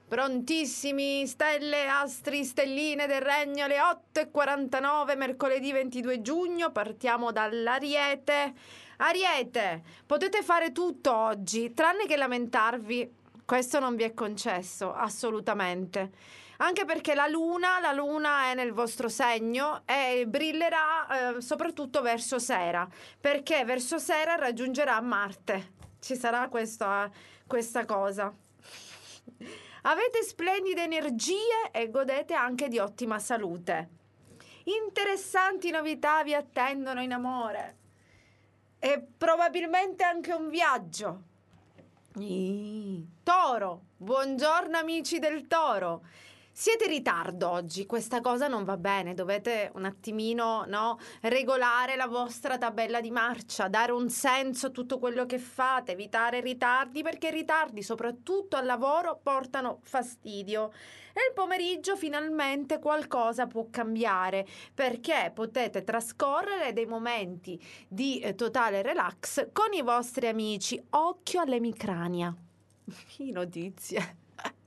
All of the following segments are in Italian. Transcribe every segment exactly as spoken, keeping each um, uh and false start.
Prontissimi, stelle, astri, stelline del regno, alle otto e quarantanove, mercoledì ventidue giugno, partiamo dall'Ariete. Ariete, potete fare tutto oggi, tranne che lamentarvi, questo non vi è concesso, assolutamente. Anche perché la luna, la luna è nel vostro segno e brillerà eh, soprattutto verso sera, perché verso sera raggiungerà Marte, ci sarà questa, questa cosa. Avete splendide energie e godete anche di ottima salute. Interessanti novità vi attendono in amore e probabilmente anche un viaggio. Ih, Toro, buongiorno amici del Toro. Siete in ritardo oggi, questa cosa non va bene, dovete un attimino, no, regolare la vostra tabella di marcia, dare un senso a tutto quello che fate, evitare ritardi, perché i ritardi, soprattutto al lavoro, portano fastidio. E il pomeriggio finalmente qualcosa può cambiare, perché potete trascorrere dei momenti di eh, totale relax con i vostri amici. Occhio all'emicrania. Notizie.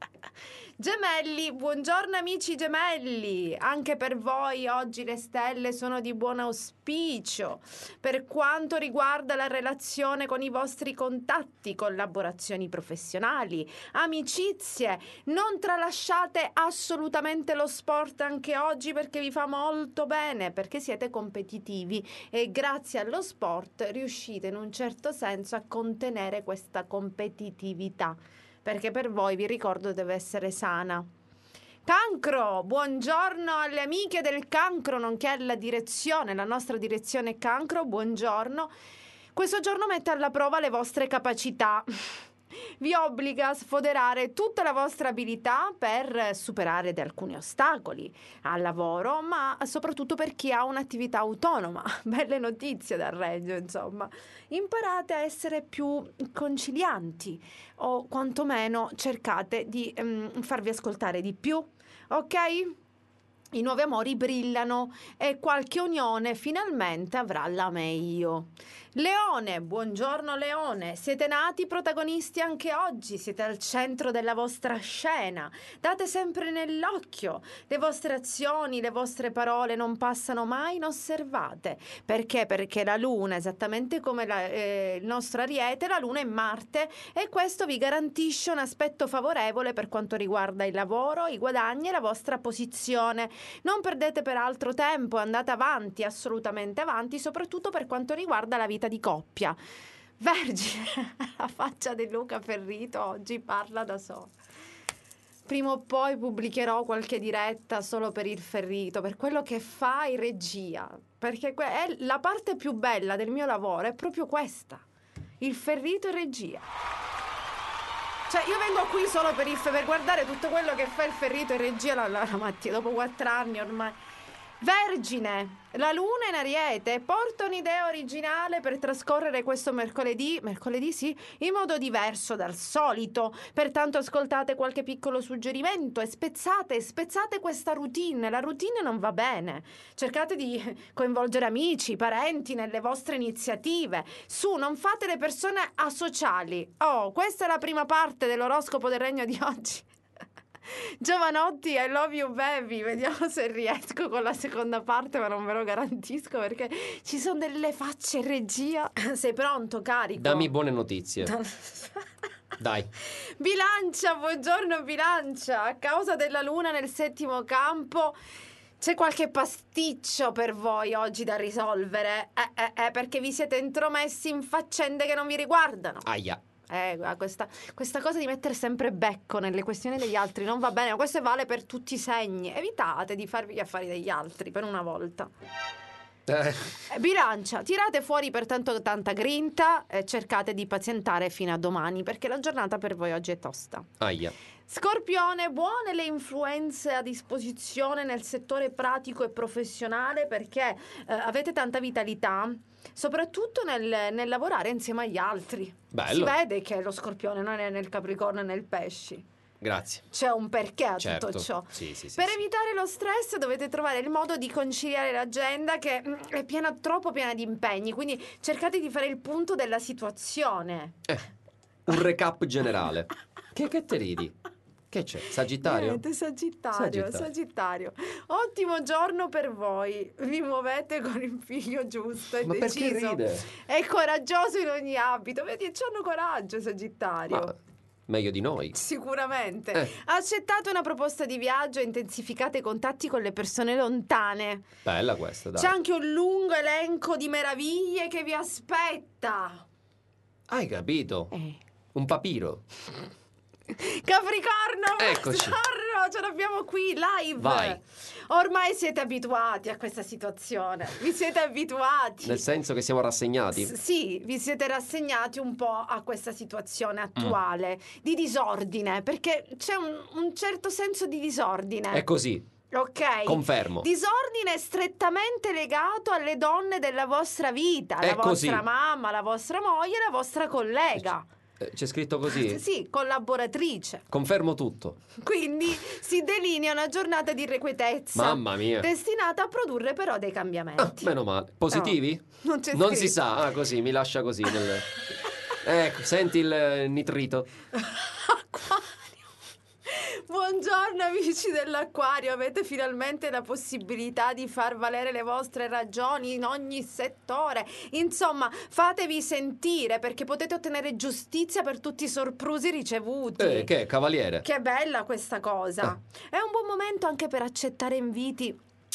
Gemelli, buongiorno amici gemelli, anche per voi oggi le stelle sono di buon auspicio per quanto riguarda la relazione con i vostri contatti, collaborazioni professionali, amicizie. Non tralasciate assolutamente lo sport anche oggi perché vi fa molto bene, perché siete competitivi e grazie allo sport riuscite in un certo senso a contenere questa competitività. Perché per voi, vi ricordo, deve essere sana. Cancro, buongiorno alle amiche del Cancro, nonché alla direzione, la nostra direzione Cancro, buongiorno. Questo giorno mette alla prova le vostre capacità. Vi obbliga a sfoderare tutta la vostra abilità per superare di alcuni ostacoli al lavoro, ma soprattutto per chi ha un'attività autonoma. Belle notizie dal Regio, insomma. Imparate a essere più concilianti o quantomeno cercate di um, farvi ascoltare di più, ok? I nuovi amori brillano e qualche unione finalmente avrà la meglio. Leone, buongiorno Leone, siete nati protagonisti anche oggi, siete al centro della vostra scena, date sempre nell'occhio, le vostre azioni, le vostre parole non passano mai inosservate. Perché? Perché la luna, esattamente come la, eh, il nostro Ariete, la luna è Marte e questo vi garantisce un aspetto favorevole per quanto riguarda il lavoro, i guadagni e la vostra posizione. Non perdete peraltro tempo, andate avanti, assolutamente avanti, soprattutto per quanto riguarda la vita di coppia. Vergine, la faccia di Luca Ferrito oggi parla da sola. Prima o poi pubblicherò qualche diretta solo per il Ferrito, per quello che fa in regia, perché è la parte più bella del mio lavoro, è proprio questa, il Ferrito in regia. Cioè io vengo qui solo per, il, per guardare tutto quello che fa il Ferrito in regia la, la, la mattina, dopo quattro anni ormai. Vergine, la luna in Ariete porta un'idea originale per trascorrere questo mercoledì, mercoledì sì, in modo diverso dal solito. Pertanto ascoltate qualche piccolo suggerimento e spezzate, spezzate questa routine. La routine non va bene. Cercate di coinvolgere amici, parenti nelle vostre iniziative. Su, non fate le persone asociali. Oh, questa è la prima parte dell'oroscopo del regno di oggi. Giovanotti, I love you baby. Vediamo se riesco con la seconda parte, ma non ve lo garantisco perché ci sono delle facce in regia. Sei pronto, carico? Dammi buone notizie. Dai. Bilancia, buongiorno Bilancia. A causa della luna nel settimo campo c'è qualche pasticcio per voi oggi da risolvere, eh, eh, eh, perché vi siete intromessi in faccende che non vi riguardano. Aia. Eh, questa, questa cosa di mettere sempre becco nelle questioni degli altri non va bene, ma questo vale per tutti i segni. Evitate di farvi gli affari degli altri per una volta. Eh. Bilancia, tirate fuori pertanto tanta grinta e cercate di pazientare fino a domani, perché la giornata per voi oggi è tosta. Aia. Scorpione, buone le influenze a disposizione nel settore pratico e professionale, perché eh, avete tanta vitalità, soprattutto nel, nel lavorare insieme agli altri. Bello. Si vede che lo Scorpione non è nel Capricorno e nel Pesci. Grazie. C'è un perché a certo. tutto ciò. Sì, sì, sì, per sì. evitare lo stress dovete trovare il modo di conciliare l'agenda, che mm, è piena, troppo piena di impegni, quindi cercate di fare il punto della situazione. Eh, un recap generale. Che, che te ridi? Che c'è? Sagittario? Niente, sagittario, Sagittario. sagittario. Ottimo giorno per voi. Vi muovete con il figlio giusto e Ma perché deciso. ride? È coraggioso in ogni ambito. Vedi, c'hanno coraggio, Sagittario. Ma meglio di noi. Sicuramente. Eh. Accettate una proposta di viaggio e intensificate i contatti con le persone lontane. Bella questa, dai. C'è anche un lungo elenco di meraviglie che vi aspetta. Hai capito? Eh. Un papiro. Capricorno, Eccoci. Buongiorno, ce l'abbiamo qui live. Vai. Ormai siete abituati a questa situazione. Vi siete abituati. Nel senso che siamo rassegnati? S- sì, vi siete rassegnati un po' a questa situazione attuale di disordine, perché c'è un, un certo senso di disordine. È così. Ok. Confermo. Disordine strettamente legato alle donne della vostra vita, È la vostra così. mamma, la vostra moglie, la vostra collega. Eh, C'è scritto così? Sì, collaboratrice. Confermo tutto. Quindi si delinea una giornata di irrequietezza. Mamma mia. Destinata a produrre però dei Ah, cambiamenti. meno male. Positivi? No, non c'è Non si scritto. sa. Ah, così, mi lascia così. Nel... Ecco, senti il eh, nitrito. Acquario. Buongiorno amici dell'Acquario, avete finalmente la possibilità di far valere le vostre ragioni in ogni settore. Insomma, fatevi sentire perché potete ottenere giustizia per tutti i soprusi ricevuti. Eh, che è, cavaliere? Che bella questa cosa. Ah. È un buon momento anche per accettare inviti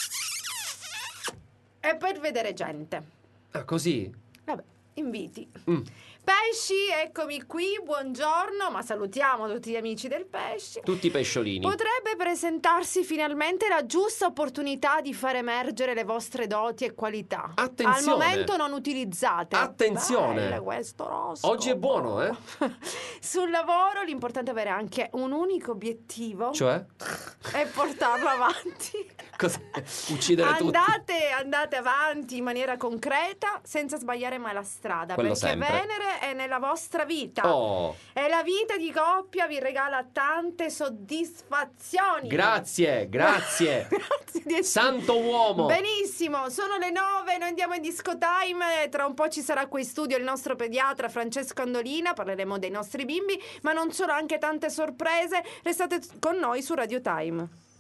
e per vedere gente. Ah, così? Vabbè, inviti. Mm. Pesci, eccomi qui, buongiorno, ma salutiamo tutti gli amici del pesci. Tutti pesciolini. Potrebbe presentarsi finalmente la giusta opportunità di far emergere le vostre doti e qualità. Attenzione. Al momento non utilizzate. Attenzione. Bello questo oroscopo. Oggi è buono, eh? Sul lavoro l'importante è avere anche un unico obiettivo. Cioè? E portarlo avanti. Cosa? Uccidere tutti? Andate, andate avanti in maniera concreta senza sbagliare mai la strada. Quello perché sempre. Venere è nella vostra vita. Oh, E la vita di coppia vi regala tante soddisfazioni. grazie, grazie. Grazie di essere- Santo uomo. Benissimo, sono le nove, noi andiamo in disco time e tra un po' ci sarà qui in studio il nostro pediatra Francesco Andolina, parleremo dei nostri bimbi, ma non solo, anche tante sorprese. Restate con noi su Radio Time.